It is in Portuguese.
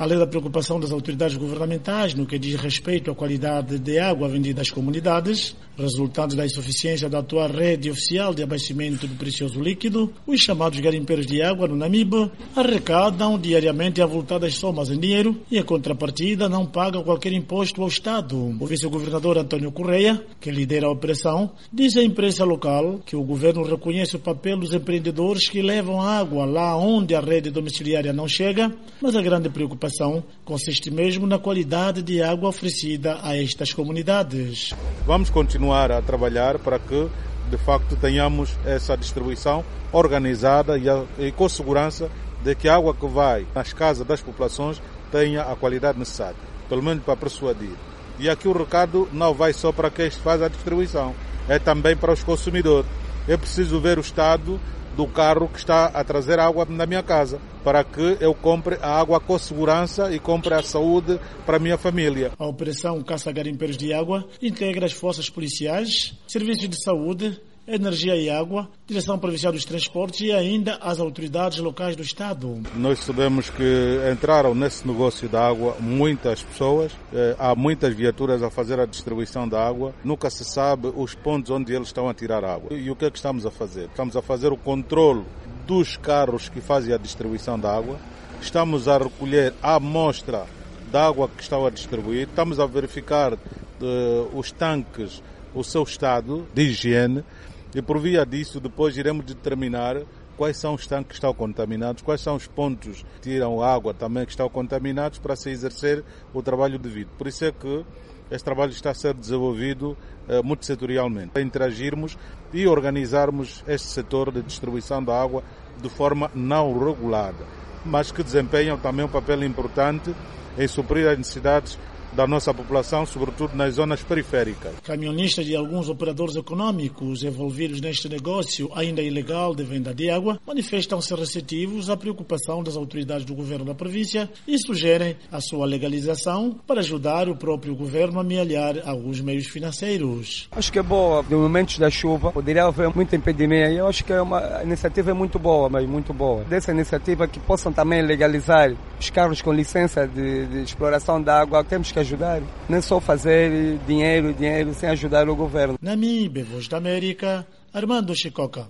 Além da preocupação das autoridades governamentais no que diz respeito à qualidade de água vendida às comunidades, resultante da insuficiência da atual rede oficial de abastecimento do precioso líquido, os chamados garimpeiros de água no Namibe arrecadam diariamente avultadas somas em dinheiro e, em contrapartida, não pagam qualquer imposto ao Estado. O vice-governador António Correia, que lidera a operação, diz à imprensa local que o governo reconhece o papel dos empreendedores que levam água lá onde a rede domiciliária não chega, mas a grande preocupação consiste mesmo na qualidade de água oferecida a estas comunidades. Vamos continuar a trabalhar para que, de facto, tenhamos essa distribuição organizada e com segurança de que a água que vai nas casas das populações tenha a qualidade necessária, pelo menos para persuadir. E aqui o recado não vai só para quem faz a distribuição, é também para os consumidores. É preciso ver o estado do carro que está a trazer água na minha casa, para que eu compre a água com segurança e compre a saúde para a minha família. A operação Caça Garimpeiros de Água integra as forças policiais, serviços de saúde, energia e água, Direção Provincial dos Transportes e ainda as autoridades locais do Estado. Nós sabemos que entraram nesse negócio da água muitas pessoas, há muitas viaturas a fazer a distribuição da água, nunca se sabe os pontos onde eles estão a tirar água. E o que é que estamos a fazer? Estamos a fazer o controle dos carros que fazem a distribuição da água, estamos a recolher a amostra da água que estão a distribuir, estamos a verificar os tanques, o seu estado de higiene, e por via disso depois iremos determinar quais são os tanques que estão contaminados, quais são os pontos que tiram água também que estão contaminados para se exercer o trabalho devido. Por isso é que este trabalho está a ser desenvolvido multissetorialmente, para interagirmos e organizarmos este setor de distribuição da água de forma não regulada, mas que desempenham também um papel importante em suprir as necessidades da nossa população, sobretudo nas zonas periféricas. Camionistas e alguns operadores econômicos envolvidos neste negócio ainda ilegal de venda de água manifestam-se receptivos à preocupação das autoridades do governo da província e sugerem a sua legalização para ajudar o próprio governo a amealhar alguns meios financeiros. Acho que é boa. No momentos da chuva poderia haver muito impedimento. Eu acho que é uma iniciativa muito boa, mas muito boa. Dessa iniciativa que possam também legalizar os carros com licença de exploração da água, temos que ajudar, não só fazer dinheiro sem ajudar o governo. Namibe, Voz da América, Armando Chicoca.